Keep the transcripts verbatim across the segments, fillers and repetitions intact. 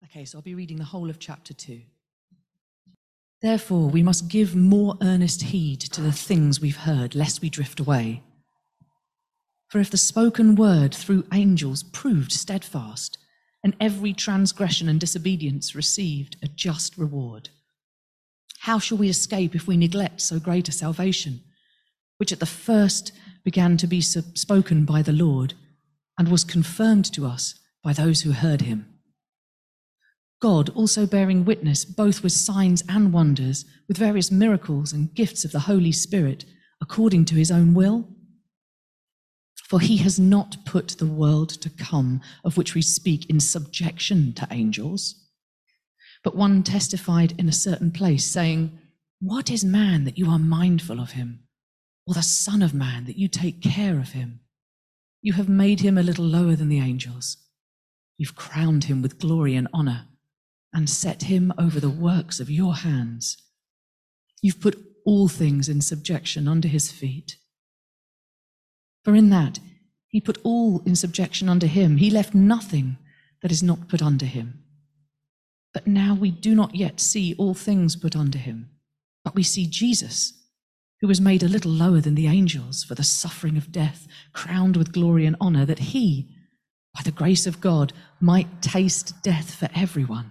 Okay, so I'll be reading the whole of chapter two. Therefore, we must give more earnest heed to the things we've heard, lest we drift away. For if the spoken word through angels proved steadfast, and every transgression and disobedience received a just reward, how shall we escape if we neglect so great a salvation, which at the first began to be spoken by the Lord, and was confirmed to us by those who heard him? God also bearing witness both with signs and wonders, with various miracles and gifts of the Holy Spirit, according to his own will? For he has not put the world to come, of which we speak, in subjection to angels. But one testified in a certain place, saying, "What is man that you are mindful of him, or the Son of Man that you take care of him? You have made him a little lower than the angels. You've crowned him with glory and honor, and set him over the works of your hands. You've put all things in subjection under his feet. For in that he put all in subjection under him, he left nothing that is not put under him. But now we do not yet see all things put under him, but we see Jesus, who was made a little lower than the angels for the suffering of death, crowned with glory and honor, that he, by the grace of God, might taste death for everyone.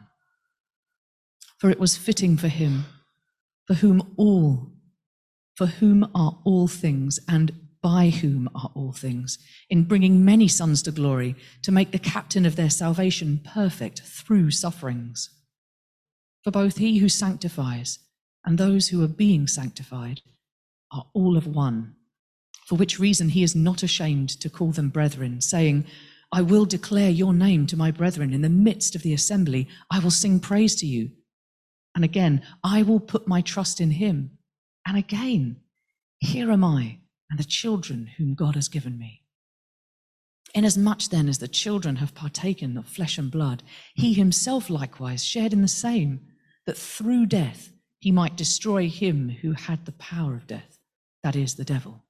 For it was fitting for him, for whom all, for whom are all things, and by whom are all things, in bringing many sons to glory, to make the captain of their salvation perfect through sufferings. For both he who sanctifies and those who are being sanctified are all of one, for which reason he is not ashamed to call them brethren, saying, I will declare your name to my brethren. In the midst of the assembly, I will sing praise to you. And again, I will put my trust in him. And again, here am I and the children whom God has given me. Inasmuch then as the children have partaken of flesh and blood, he himself likewise shared in the same, that through death he might destroy him who had the power of death, that is, the devil,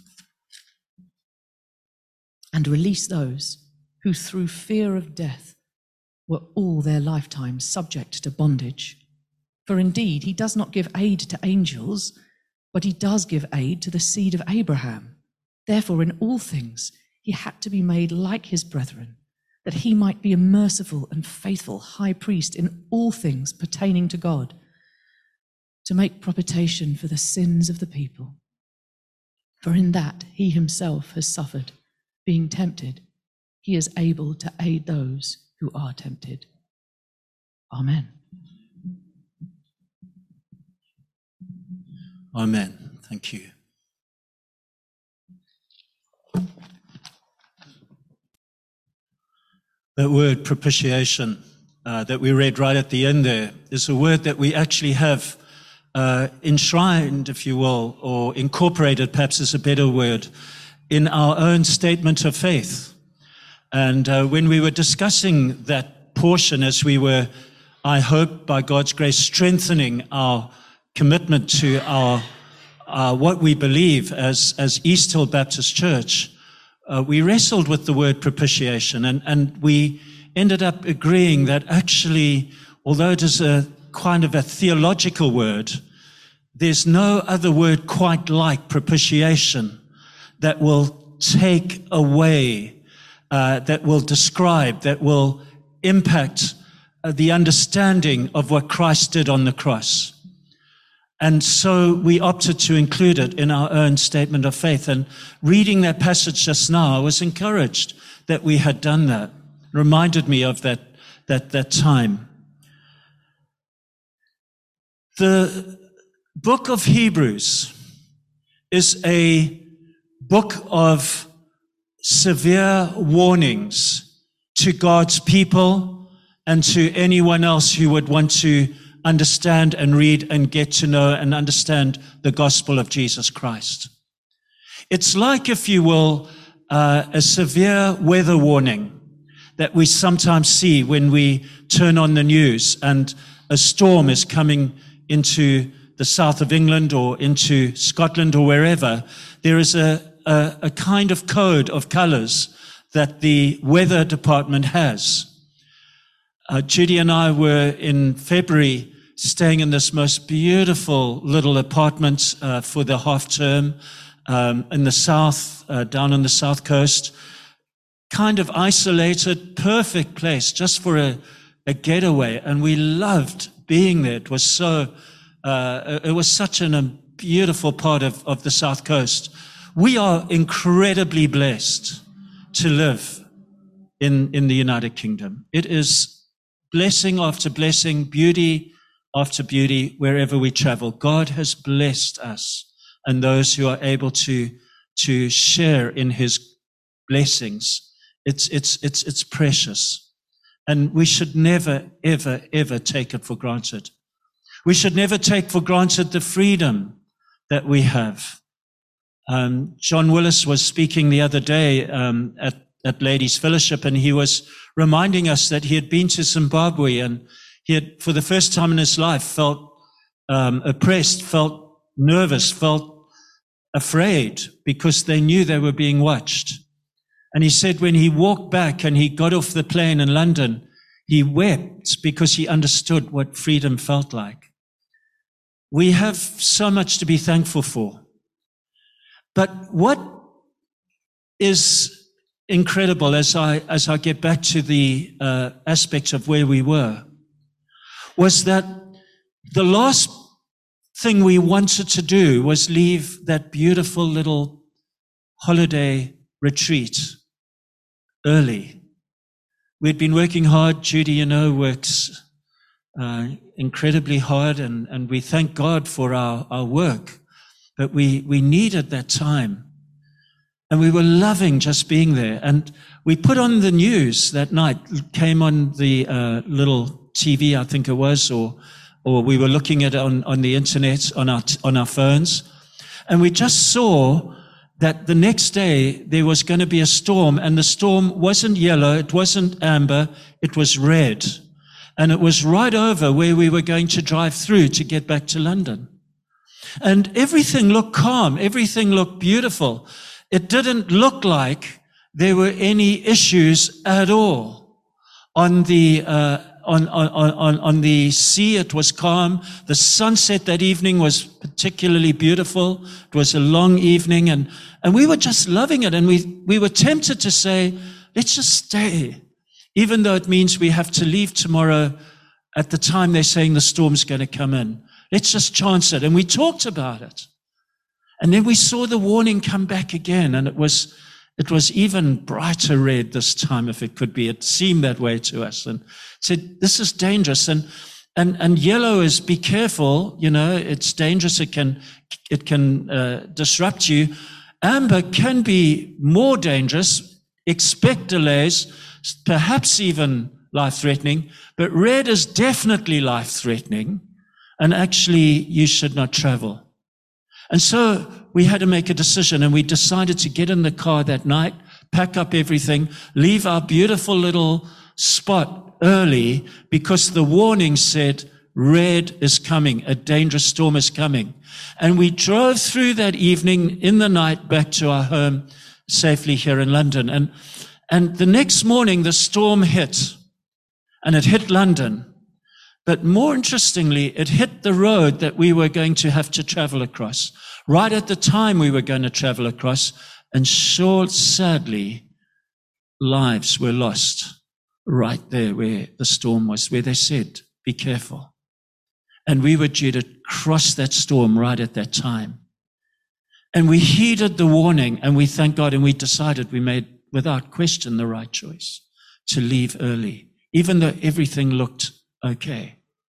and release those who through fear of death were all their lifetime subject to bondage. For indeed, he does not give aid to angels, but he does give aid to the seed of Abraham. Therefore, in all things, he had to be made like his brethren, that he might be a merciful and faithful high priest in all things pertaining to God, to make propitiation for the sins of the people. For in that he himself has suffered, being tempted, he is able to aid those who are tempted. Amen. Amen. Thank you. That word propitiation uh, that we read right at the end there is a word that we actually have uh, enshrined, if you will, or incorporated, perhaps is a better word, in our own statement of faith. And uh, when we were discussing that portion, as we were, I hope, by God's grace, strengthening our commitment to our uh, what we believe as, as East Hill Baptist Church, uh, we wrestled with the word propitiation, and, and we ended up agreeing that actually, although it is a kind of a theological word, there's no other word quite like propitiation that will take away, uh, that will describe, that will impact uh, the understanding of what Christ did on the cross. And so we opted to include it in our own statement of faith. And reading that passage just now, I was encouraged that we had done that. It reminded me of that, that, that time. The book of Hebrews is a book of severe warnings to God's people and to anyone else who would want to understand and read and get to know and understand the gospel of Jesus Christ. It's like, if you will, uh, a severe weather warning that we sometimes see when we turn on the news and a storm is coming into the south of England or into Scotland or wherever. There is a, a, a kind of code of colors that the weather department has. Uh, Judy and I were in February staying in this most beautiful little apartment uh, for the half term um, in the south, uh, down on the south coast. Kind of isolated, perfect place just for a, a getaway. And we loved being there. It was so, uh, it was such an, a beautiful part of, of the south coast. We are incredibly blessed to live in, in the United Kingdom. It is blessing after blessing, beauty after beauty, wherever we travel. God has blessed us and those who are able to, to share in his blessings. It's, it's, it's, it's precious. And we should never, ever, ever take it for granted. We should never take for granted the freedom that we have. Um, John Willis was speaking the other day um, at, at Ladies Fellowship, and he was reminding us that he had been to Zimbabwe, and he had, for the first time in his life, felt um, oppressed, felt nervous, felt afraid because they knew they were being watched. And he said when he walked back and he got off the plane in London, he wept because he understood what freedom felt like. We have so much to be thankful for. But what is incredible as I, as I get back to the uh, aspects of where we were, was that the last thing we wanted to do was leave that beautiful little holiday retreat early. We'd been working hard. Judy, you know, works uh, incredibly hard, and, and we thank God for our, our work. But we, we needed that time. And we were loving just being there. And we put on the news that night, came on the uh, little T V, I think it was, or or we were looking at it on, on the internet, on our, on our phones. And we just saw that the next day there was going to be a storm, and the storm wasn't yellow, it wasn't amber, it was red. And it was right over where we were going to drive through to get back to London. And everything looked calm, everything looked beautiful. It didn't look like there were any issues at all. On the uh, on, on, on, on the sea, it was calm. The sunset that evening was particularly beautiful. It was a long evening, and, and we were just loving it. And we, we were tempted to say, let's just stay, even though it means we have to leave tomorrow at the time they're saying the storm's going to come in. Let's just chance it. And we talked about it. And then we saw the warning come back again, and it was it was even brighter red this time, if it could be. It seemed that way to us, and said, this is dangerous. And and and yellow is, be careful, you know, it's dangerous. It can it can uh, disrupt you. Amber can be more dangerous. Expect delays, perhaps even life-threatening. But red is definitely life-threatening, and actually you should not travel. And so we had to make a decision, and we decided to get in the car that night, pack up everything, leave our beautiful little spot early, because the warning said red is coming, a dangerous storm is coming. And we drove through that evening in the night back to our home safely here in London. And, and the next morning the storm hit, and it hit London. But more interestingly, it hit the road that we were going to have to travel across, right at the time we were going to travel across. And sure, sadly, lives were lost right there where the storm was, where they said, be careful. And we were due to cross that storm right at that time. And we heeded the warning, and we thank God, and we decided we made, without question, the right choice to leave early, even though everything looked okay.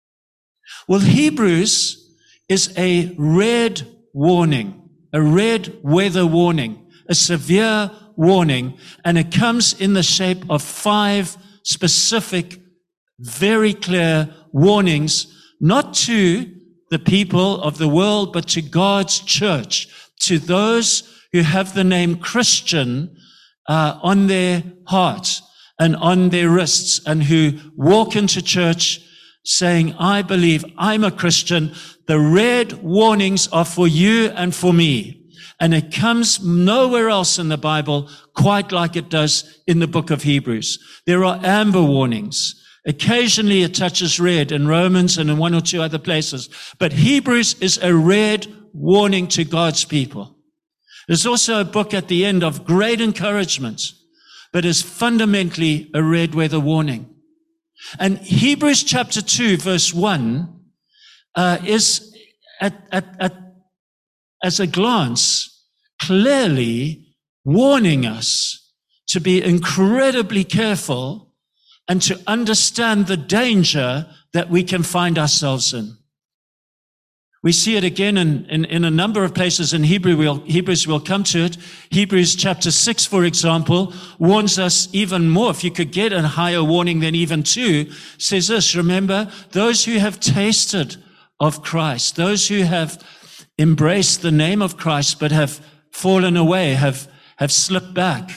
Well, Hebrews is a red warning, a red weather warning, a severe warning, and it comes in the shape of five specific, very clear warnings, not to the people of the world, but to God's church, to those who have the name Christian uh, on their heart and on their wrists, and who walk into church saying, I believe, I'm a Christian. The red warnings are for you and for me. And it comes nowhere else in the Bible quite like it does in the book of Hebrews. There are amber warnings. Occasionally it touches red in Romans and in one or two other places. But Hebrews is a red warning to God's people. There's also a book at the end of great encouragement, but is fundamentally a red weather warning. And Hebrews chapter two, verse one, uh, is at, at, at, as a glance, clearly warning us to be incredibly careful and to understand the danger that we can find ourselves in. We see it again in, in, in a number of places in Hebrew. We'll, Hebrews, we'll come to it. Hebrews chapter six, for example, warns us even more. If you could get a higher warning than even two, says this, remember, those who have tasted of Christ, those who have embraced the name of Christ but have fallen away, have, have slipped back.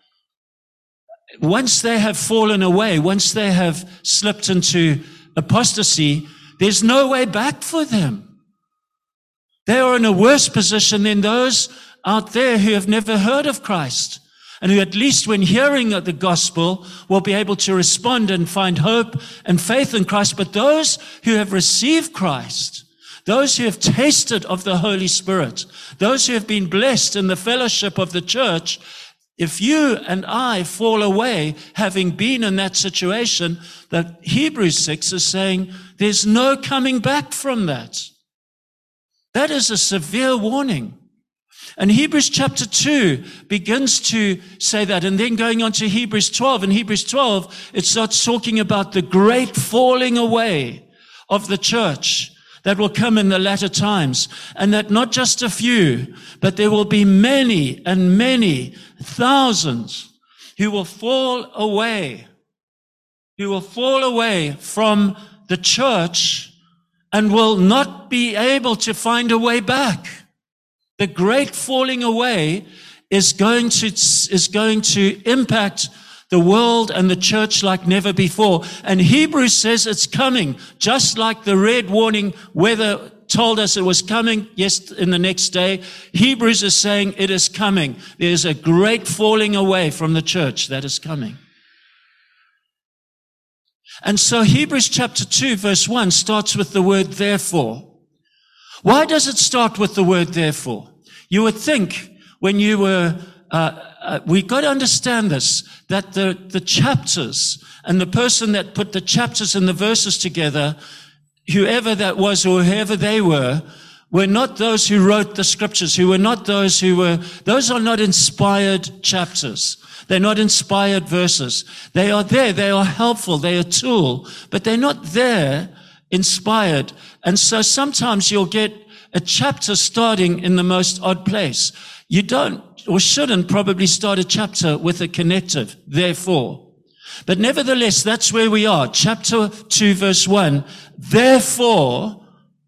Once they have fallen away, once they have slipped into apostasy, there's no way back for them. They are in a worse position than those out there who have never heard of Christ and who, at least when hearing of the gospel, will be able to respond and find hope and faith in Christ. But those who have received Christ, those who have tasted of the Holy Spirit, those who have been blessed in the fellowship of the church, if you and I fall away, having been in that situation, that Hebrews six is saying there's no coming back from that. That is a severe warning. And Hebrews chapter two begins to say that. And then going on to Hebrews twelve, in Hebrews twelve, it starts talking about the great falling away of the church that will come in the latter times. And that not just a few, but there will be many and many thousands who will fall away, who will fall away from the church and will not be able to find a way back. The great falling away is going to, is going to impact the world and the church like never before. And Hebrews says it's coming, just like the red warning weather told us it was coming, yes, in the next day. Hebrews is saying it is coming. There's a great falling away from the church that is coming. And so Hebrews chapter two, verse one starts with the word therefore. Why does it start with the word therefore? You would think when you were, uh, uh, we got to understand this, that the, the chapters and the person that put the chapters and the verses together, whoever that was or whoever they were, were not those who wrote the scriptures, who were not those who were, those are not inspired chapters. They're not inspired verses. They are there. They are helpful. They're a tool, but they're not there inspired. And so sometimes you'll get a chapter starting in the most odd place. You don't or shouldn't probably start a chapter with a connective, therefore. But nevertheless, that's where we are. Chapter two, verse one. Therefore,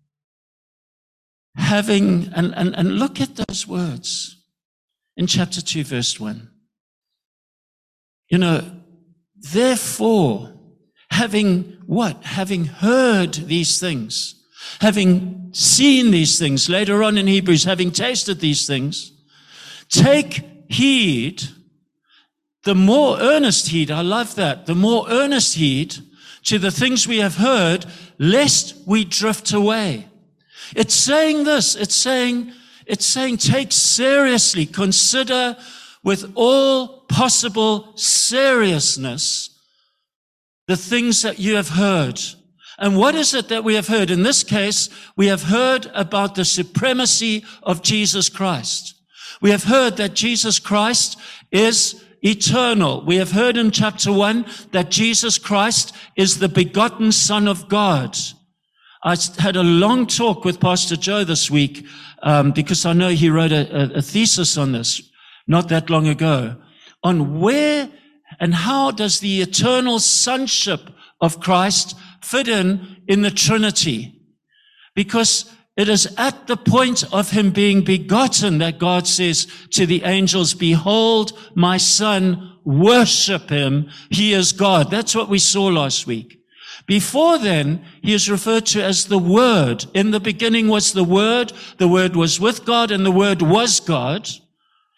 having, and, and, and look at those words in chapter two, verse one. You know, therefore, having what? Having heard these things, having seen these things, later on in Hebrews, having tasted these things, take heed, the more earnest heed, I love that, the more earnest heed to the things we have heard, lest we drift away. It's saying this, it's saying, it's saying take seriously, consider with all possible seriousness the things that you have heard. And what is it that we have heard? In this case, we have heard about the supremacy of Jesus Christ. We have heard that Jesus Christ is eternal. We have heard in chapter one that Jesus Christ is the begotten Son of God. I had a long talk with Pastor Joe this week um, because I know he wrote a, a thesis on this not that long ago, on where and how does the eternal sonship of Christ fit in in the Trinity? Because it is at the point of him being begotten that God says to the angels, behold, my son, worship him. He is God. That's what we saw last week. Before then, he is referred to as the Word. In the beginning was the Word. The Word was with God and the Word was God.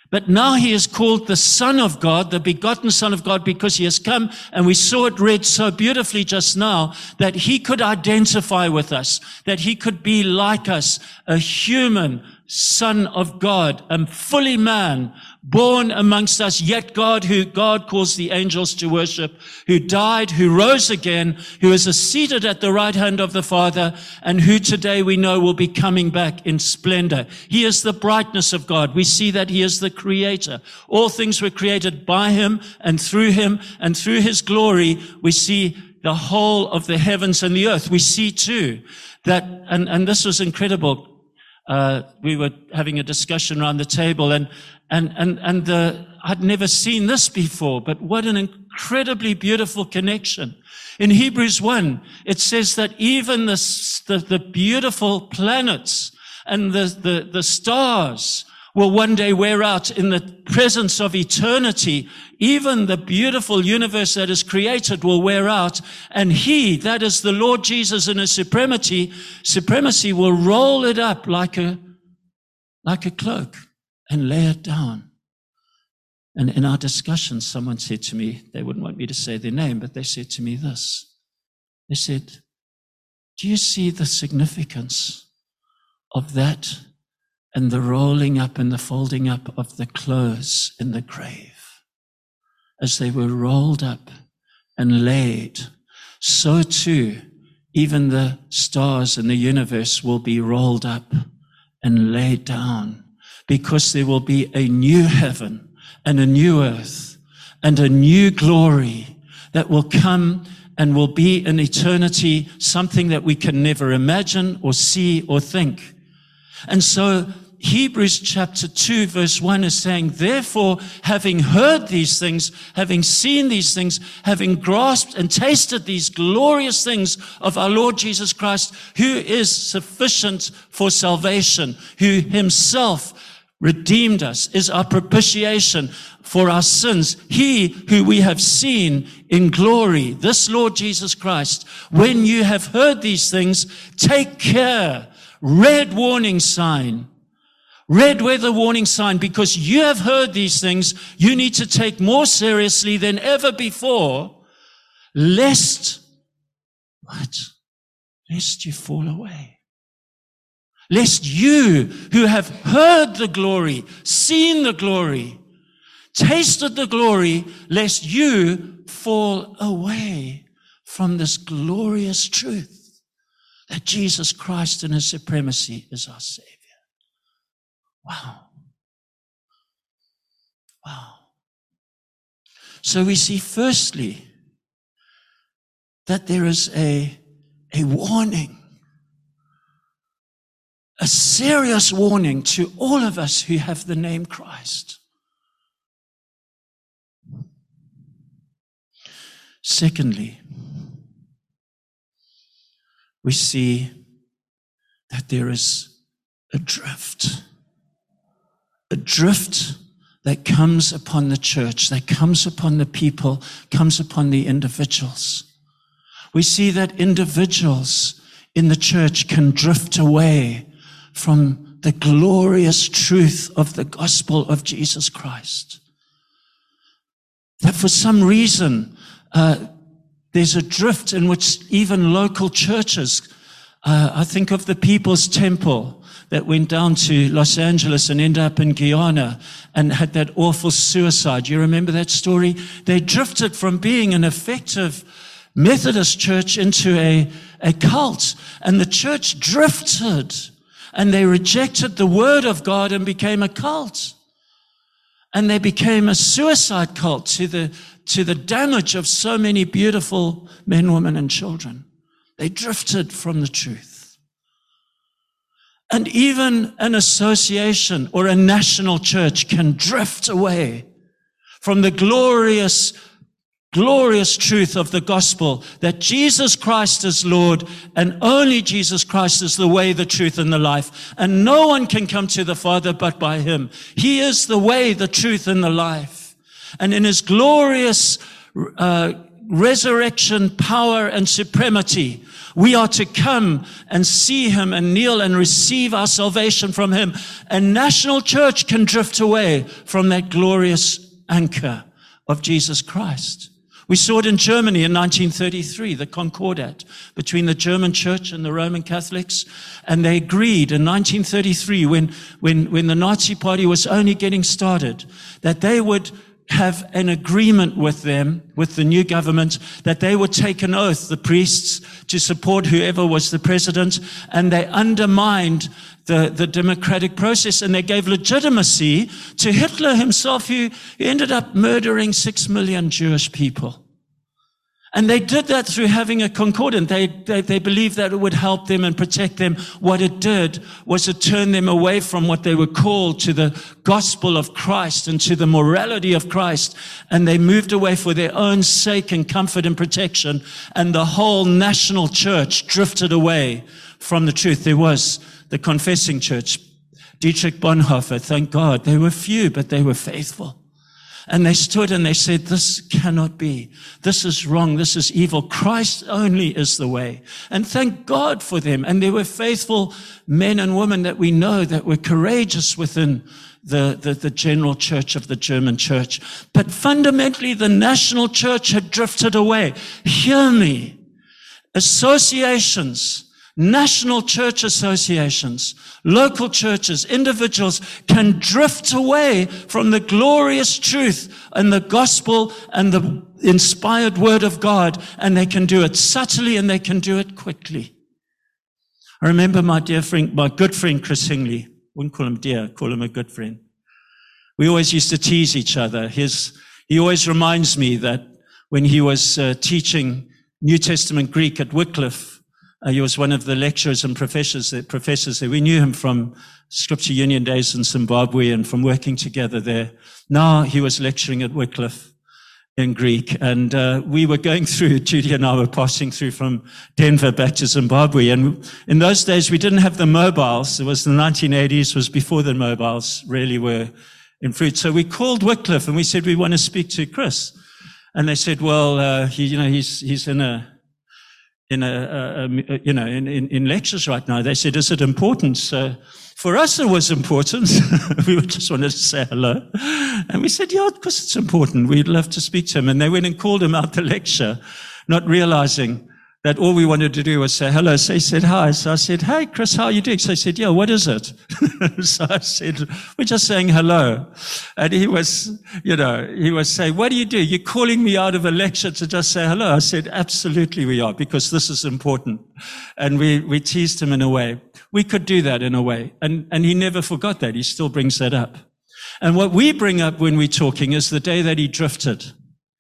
But now he is called the Son of God, the begotten Son of God, because he has come, and we saw it read so beautifully just now, that he could identify with us, that he could be like us, a human Son of God, a fully man, born amongst us, yet God, who God calls the angels to worship, who died, who rose again, who is seated at the right hand of the Father, and who today we know will be coming back in splendor. He is the brightness of God. We see that he is the creator. All things were created by him and through him, and through his glory we see the whole of the heavens and the earth. We see too that, and, and this was incredible. Uh, we were having a discussion around the table, and and and and the I'd never seen this before, but what an incredibly beautiful connection. In Hebrews one, it says that even the the, the beautiful planets and the, the the stars will one day wear out in the presence of eternity. Even the beautiful universe that is created will wear out, and he, that is the Lord Jesus in his supremacy, supremacy will roll it up like a, like a cloak and lay it down. And in our discussion, someone said to me, they wouldn't want me to say their name, but they said to me this. They said, do you see the significance of that and the rolling up and the folding up of the clothes in the grave? As they were rolled up and laid, so too even the stars in the universe will be rolled up and laid down, because there will be a new heaven and a new earth and a new glory that will come and will be in eternity, something that we can never imagine or see or think. And so Hebrews chapter two verse one is saying, therefore, having heard these things, having seen these things, having grasped and tasted these glorious things of our Lord Jesus Christ, who is sufficient for salvation, who himself redeemed us, is our propitiation for our sins. He who we have seen in glory, this Lord Jesus Christ. When you have heard these things, take care. Red warning sign. Red weather warning sign, because you have heard these things, you need to take more seriously than ever before, lest, what? Lest you fall away. Lest you, who have heard the glory, seen the glory, tasted the glory, lest you fall away from this glorious truth that Jesus Christ in his supremacy is our Savior. Wow. Wow. So we see firstly that there is a, a warning, a serious warning to all of us who have the name Christ. Secondly, we see that there is a drift. A drift that comes upon the church, that comes upon the people, comes upon the individuals. We see that individuals in the church can drift away from the glorious truth of the gospel of Jesus Christ. That for some reason, uh, there's a drift in which even local churches, uh, I think of the People's Temple, that went down to Los Angeles and ended up in Guyana and had that awful suicide. You remember that story? They drifted from being an effective Methodist church into a, a cult, and the church drifted, and they rejected the word of God and became a cult. And they became a suicide cult to the, to the damage of so many beautiful men, women, and children. They drifted from the truth. And even an association or a national church can drift away from the glorious, glorious truth of the gospel that Jesus Christ is Lord, and only Jesus Christ is the way, the truth, and the life. And no one can come to the Father but by him. He is the way, the truth, and the life. And in his glorious uh resurrection power and supremacy. We are to come and see him and kneel and receive our salvation from him. A national church can drift away from that glorious anchor of Jesus Christ. We saw it in Germany in nineteen thirty-three, the Concordat between the German church and the Roman Catholics. And they agreed in nineteen thirty-three, when, when, when the Nazi party was only getting started, that they would have an agreement with them, with the new government, that they would take an oath, the priests, to support whoever was the president, and they undermined the, the democratic process, and they gave legitimacy to Hitler himself, who, who ended up murdering six million Jewish people. And they did that through having a concordant. They, they, they believed that it would help them and protect them. What it did was to turn them away from what they were called, to the gospel of Christ and to the morality of Christ. And they moved away for their own sake and comfort and protection. And the whole national church drifted away from the truth. There was the confessing church, Dietrich Bonhoeffer, thank God. They were few, but they were faithful. And they stood and they said, this cannot be. This is wrong. This is evil. Christ only is the way. And thank God for them. And there were faithful men and women that we know that were courageous within the, the, the general church of the German church. But fundamentally, the national church had drifted away. Hear me. Associations, national church associations, local churches, individuals can drift away from the glorious truth and the gospel and the inspired word of God, and they can do it subtly and they can do it quickly. I remember my dear friend, my good friend Chris Hingley. Wouldn't call him dear, call him a good friend. We always used to tease each other. His, he always reminds me that when he was uh, teaching New Testament Greek at Wycliffe, Uh, he was one of the lecturers and professors that, professors there. We knew him from Scripture Union days in Zimbabwe and from working together there. Now he was lecturing at Wycliffe in Greek. And uh, we were going through, Judy and I were passing through from Denver back to Zimbabwe. And in those days, we didn't have the mobiles. It was the nineteen eighties, was before the mobiles really were in fruit. So we called Wycliffe and we said, we want to speak to Chris. And they said, well, uh, he, you know, he's, he's in a, in a, a, a you know, in, in, in lectures right now. They said, is it important? So for us, it was important. We just wanted to say hello. And we said, yeah, of course it's important. We'd love to speak to him. And they went and called him out the lecture, not realizing that all we wanted to do was say hello. So he said, hi. So I said, hey, Chris, how are you doing? So he said, yeah, what is it? So I said, we're just saying hello. And he was, you know, he was saying, what do you do? You're calling me out of a lecture to just say hello. I said, absolutely we are, because this is important. And we, we teased him in a way. We could do that in a way. And, and he never forgot that. He still brings that up. And what we bring up when we're talking is the day that he drifted.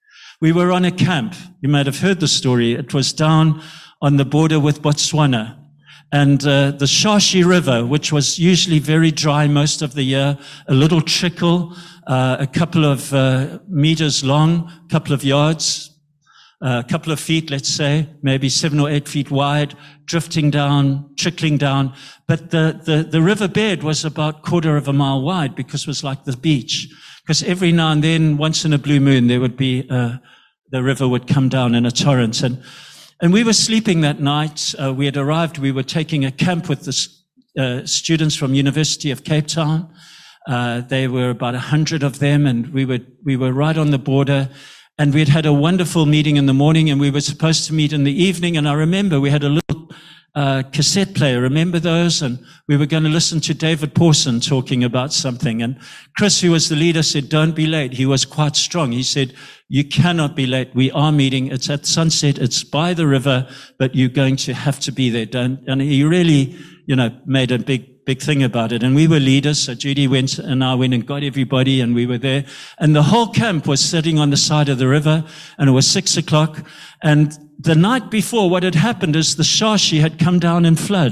We were on a camp. You might have heard the story. It was down on the border with Botswana. And uh, the Shashi River, which was usually very dry most of the year, a little trickle, uh, a couple of uh, meters long, a couple of yards, uh, a couple of feet, let's say, maybe seven or eight feet wide, drifting down, trickling down. But the, the, the riverbed was about a quarter of a mile wide, because it was like the beach. Because every now and then, once in a blue moon, there would be, uh, the river would come down in a torrent. And, and we were sleeping that night. Uh, we had arrived. We were taking a camp with the uh, students from University of Cape Town. Uh, there were about a hundred of them, and we were, we were right on the border. And we had had a wonderful meeting in the morning, and we were supposed to meet in the evening. And I remember we had a little Uh, cassette player, remember those? And we were going to listen to David Pawson talking about something. And Chris, who was the leader, said, don't be late. He was quite strong. He said, you cannot be late. We are meeting. It's at sunset. It's by the river, but you're going to have to be there. Don't, and he really, you know, made a big, big thing about it. And we were leaders. So Judy went and I went and got everybody, and we were there. And the whole camp was sitting on the side of the river, and it was six o'clock. And the night before, what had happened is the Shashi had come down in flood.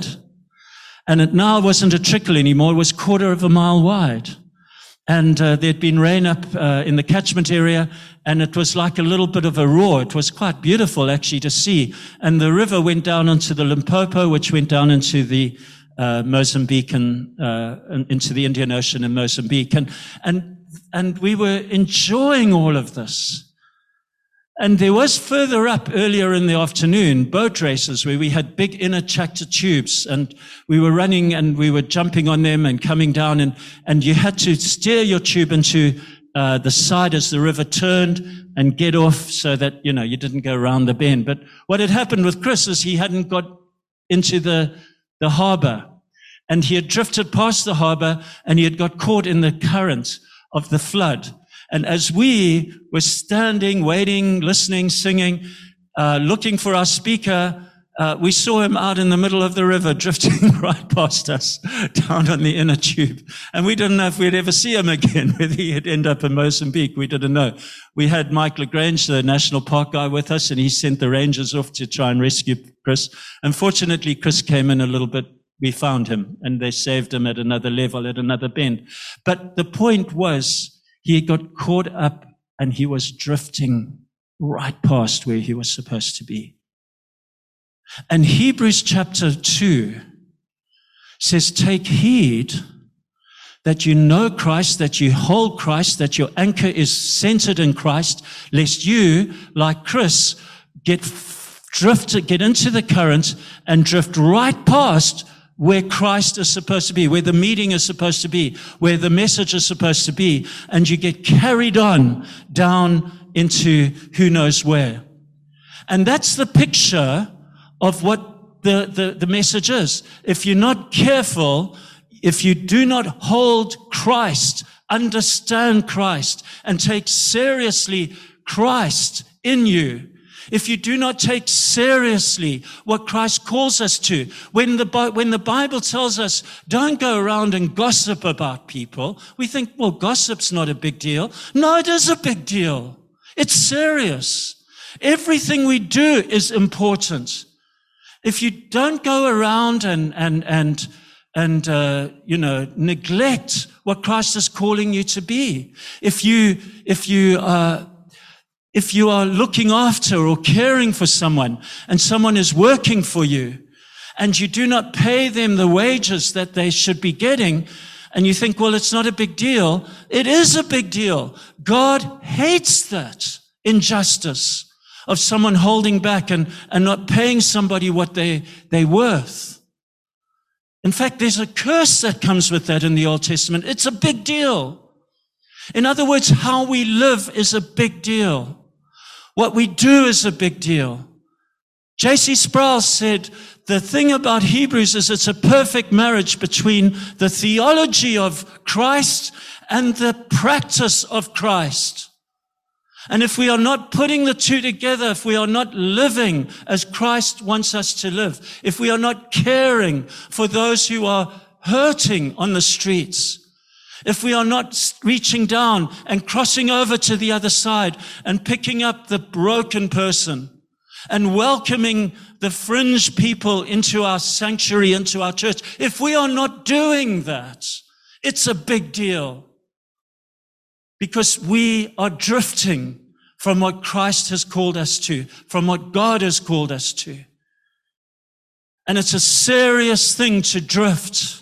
And it now wasn't a trickle anymore. It was a quarter of a mile wide. And uh, there'd been rain up uh, in the catchment area, and it was like a little bit of a roar. It was quite beautiful, actually, to see. And the river went down into the Limpopo, which went down into the uh, Mozambique and uh, into the Indian Ocean in Mozambique. And, and, and we were enjoying all of this. And there was further up earlier in the afternoon, boat races where we had big inner tractor tubes and we were running and we were jumping on them and coming down and, and you had to steer your tube into uh, the side as the river turned and get off so that, you know, you didn't go around the bend. But what had happened with Chris is he hadn't got into the, the harbor and he had drifted past the harbor and he had got caught in the current of the flood. And as we were standing, waiting, listening, singing, uh, looking for our speaker, uh, we saw him out in the middle of the river, drifting right past us, down on the inner tube. And we didn't know if we'd ever see him again, whether he'd end up in Mozambique. We didn't know. We had Mike LaGrange, the national park guy, with us, and he sent the rangers off to try and rescue Chris. Unfortunately, Chris came in a little bit. We found him, and they saved him at another level, at another bend. But the point was, he got caught up and he was drifting right past where he was supposed to be. And Hebrews chapter two says, take heed that you know Christ, that you hold Christ, that your anchor is centered in Christ, lest you, like Chris, get drifted, get into the current and drift right past where Christ is supposed to be, where the meeting is supposed to be, where the message is supposed to be, and you get carried on down into who knows where. And that's the picture of what the, the, the message is. If you're not careful, if you do not hold Christ, understand Christ, and take seriously Christ in you, if you do not take seriously what Christ calls us to, when the, when the Bible tells us, don't go around and gossip about people, we think, well, gossip's not a big deal. No, it is a big deal. It's serious. Everything we do is important. If you don't go around and, and, and, and, uh, you know, neglect what Christ is calling you to be, if you, if you, uh, If you are looking after or caring for someone and someone is working for you and you do not pay them the wages that they should be getting and you think, well, it's not a big deal. It is a big deal. God hates that injustice of someone holding back and, and not paying somebody what they, they're worth. In fact, there's a curse that comes with that in the Old Testament. It's a big deal. In other words, how we live is a big deal. What we do is a big deal. J C Sproul said, the thing about Hebrews is it's a perfect marriage between the theology of Christ and the practice of Christ. And if we are not putting the two together, if we are not living as Christ wants us to live, if we are not caring for those who are hurting on the streets, if we are not reaching down and crossing over to the other side and picking up the broken person and welcoming the fringe people into our sanctuary, into our church, if we are not doing that, it's a big deal. Because we are drifting from what Christ has called us to, from what God has called us to. And it's a serious thing to drift.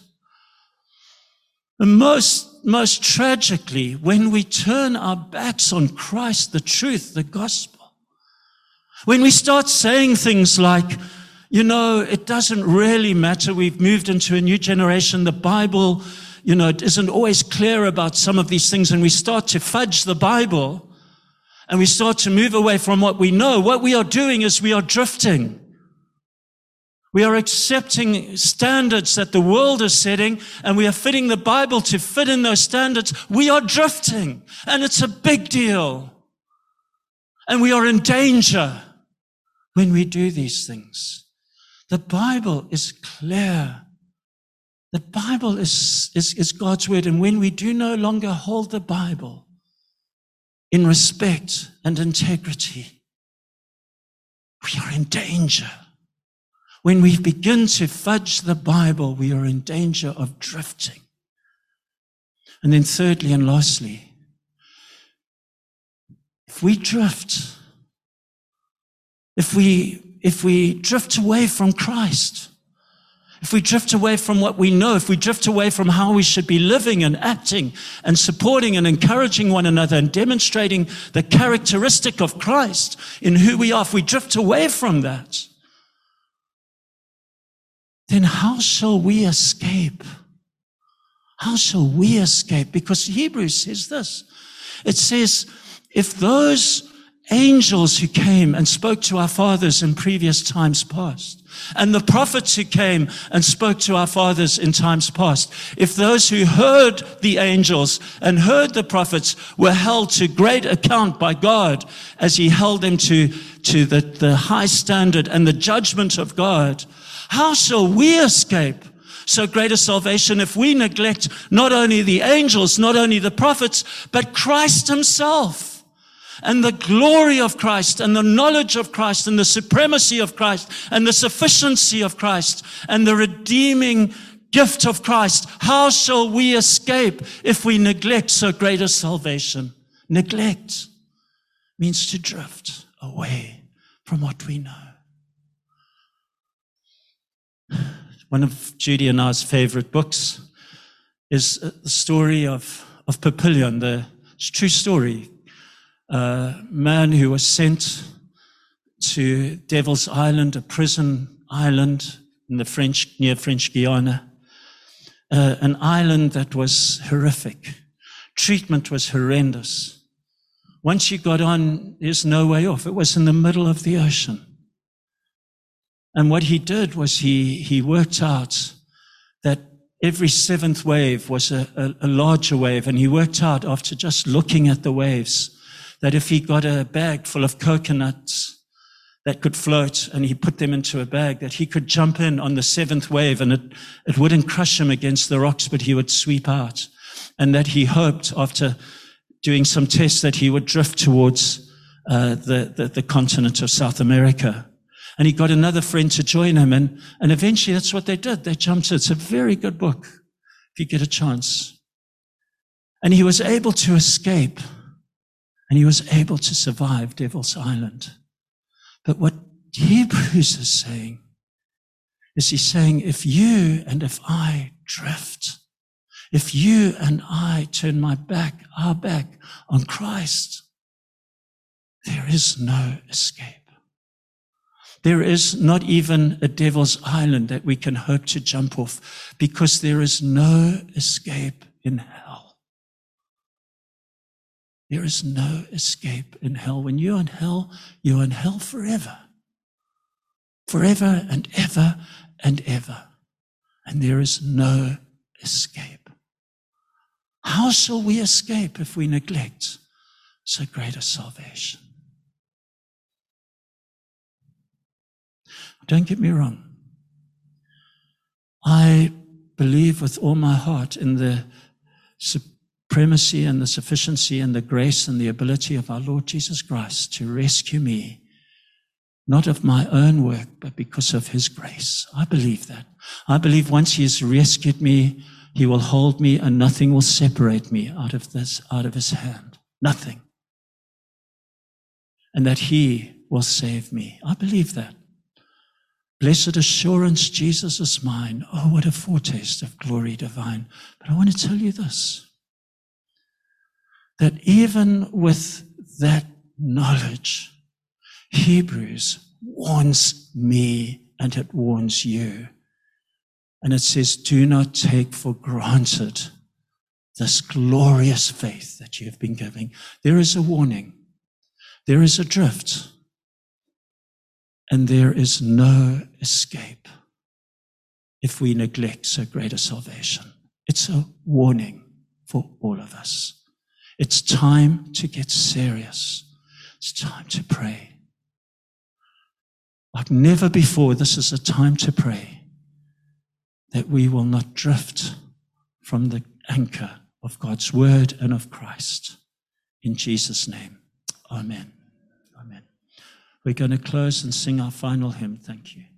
And most, most tragically, when we turn our backs on Christ, the truth, the gospel, when we start saying things like, you know, it doesn't really matter, we've moved into a new generation, the Bible, you know, it isn't always clear about some of these things, and we start to fudge the Bible, and we start to move away from what we know, what we are doing is we are drifting. We are accepting standards that the world is setting, and we are fitting the Bible to fit in those standards. We are drifting, and it's a big deal. And we are in danger when we do these things. The Bible is clear. The Bible is, is, is God's word, and when we do no longer hold the Bible in respect and integrity, we are in danger. When we begin to fudge the Bible, we are in danger of drifting. And then thirdly and lastly, if we drift, if we, if we drift away from Christ, if we drift away from what we know, if we drift away from how we should be living and acting and supporting and encouraging one another and demonstrating the characteristic of Christ in who we are, if we drift away from that, then how shall we escape? How shall we escape? Because Hebrews says this. It says, if those angels who came and spoke to our fathers in previous times past, and the prophets who came and spoke to our fathers in times past, if those who heard the angels and heard the prophets were held to great account by God as he held them to, to the, the high standard and the judgment of God, how shall we escape so great a salvation if we neglect not only the angels, not only the prophets, but Christ himself? And the glory of Christ and the knowledge of Christ and the supremacy of Christ and the sufficiency of Christ and the redeeming gift of Christ. How shall we escape if we neglect so great a salvation? Neglect means to drift away from what we know. One of Judy and I's favorite books is the story of, of Papillon, the true story. A man who was sent to Devil's Island, a prison island in the French, near French Guiana, uh, an island that was horrific. Treatment was horrendous. Once you got on, there's no way off. It was in the middle of the ocean. And what he did was he, he worked out that every seventh wave was a, a, a larger wave, and he worked out after just looking at the waves that if he got a bag full of coconuts that could float and he put them into a bag, that he could jump in on the seventh wave and it, it wouldn't crush him against the rocks, but he would sweep out. And that he hoped, after doing some tests, that he would drift towards uh, the, the, the continent of South America. And he got another friend to join him, and, and eventually that's what they did. They jumped in. It's a very good book if you get a chance. And he was able to escape. And he was able to survive Devil's Island. But what Hebrews is saying is he's saying, if you and if I drift, if you and I turn my back, our back on Christ, there is no escape. There is not even a Devil's Island that we can hope to jump off, because there is no escape in hell. There is no escape in hell. When you're in hell, you're in hell forever. Forever and ever and ever. And there is no escape. How shall we escape if we neglect so great a salvation? Don't get me wrong. I believe with all my heart in the supremacy and the sufficiency and the grace and the ability of our Lord Jesus Christ to rescue me, not of my own work, but because of his grace. I believe that. I believe once he has rescued me, he will hold me and nothing will separate me out of this, out of his hand. Nothing. And that he will save me. I believe that. Blessed assurance, Jesus is mine. Oh, what a foretaste of glory divine. But I want to tell you this, that even with that knowledge, Hebrews warns me and it warns you. And it says, do not take for granted this glorious faith that you have been giving. There is a warning. There is a drift. And there is no escape if we neglect so great a salvation. It's a warning for all of us. It's time to get serious. It's time to pray. Like never before, this is a time to pray that we will not drift from the anchor of God's word and of Christ. In Jesus' name, amen. Amen. We're going to close and sing our final hymn. Thank you.